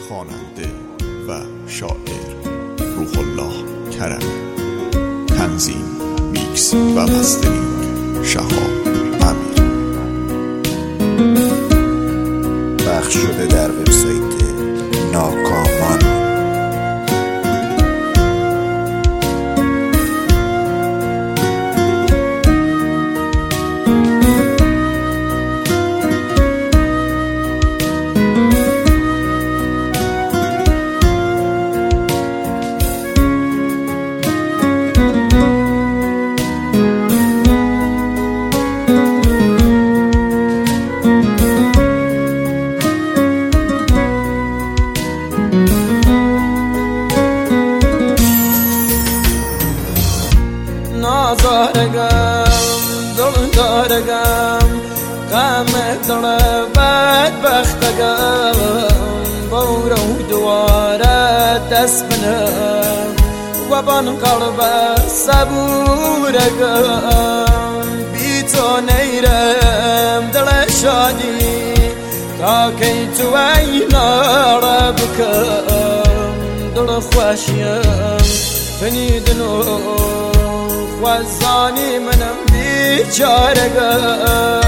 خواننده و شاعر روح الله کرمی. تنظیم، میکس و مسترینگ شهاب امیر. پخش شده در وبسایت ناکامان. دارگم قامت بدبختگم بورو دواره دست بنم و بان قلب صبورگم بی تو نیرم دل شادی تا کی تو اینا را بکم دل خوشیم فنیدنو وزانی منم بیچارگم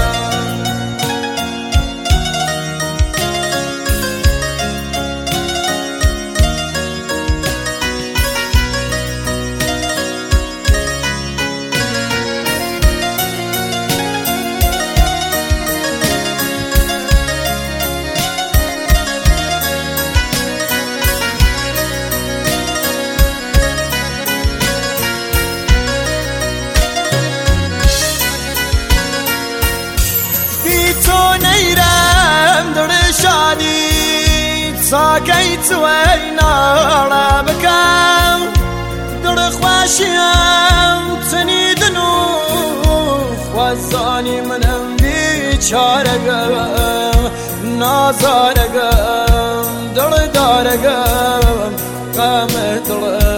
نیرم در شادی ساکی تو اینا را بکم در خوشیم تنیدنو خوزانی منم بیچارگم نازارگم در دارگم قامت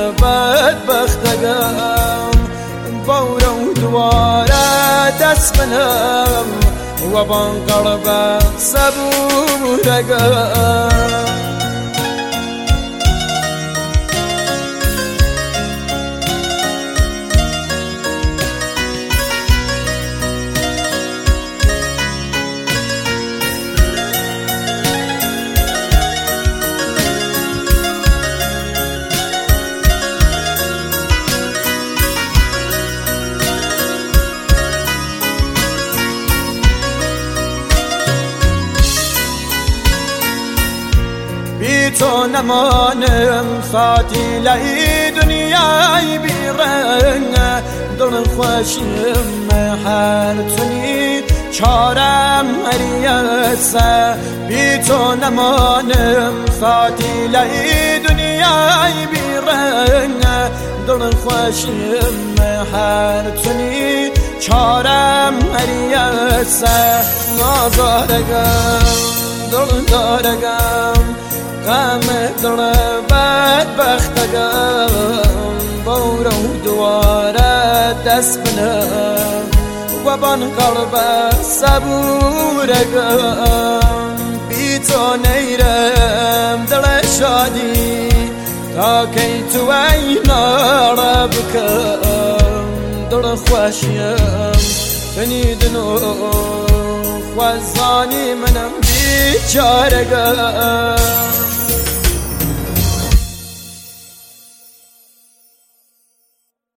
بدبختگم بورو دواره دست بنم و بان قلب صبورگم بی تو نمانم ساتی لای دنیای بیرنگ دل خوشیم هر تونی چارم هریسه بی تو نمانم ساتی لای دنیای بیرنگ دل خوشیم هر تونی چارم هریسه نازارگم دل دارگم قامت بدبختگم بورو دواره دست بنم و بان قلب صبورگم بی تو نیرم دل شادی تا کی تو اینا را بکم دل خوشیم فنیدنو خوزانی منم بیچارگم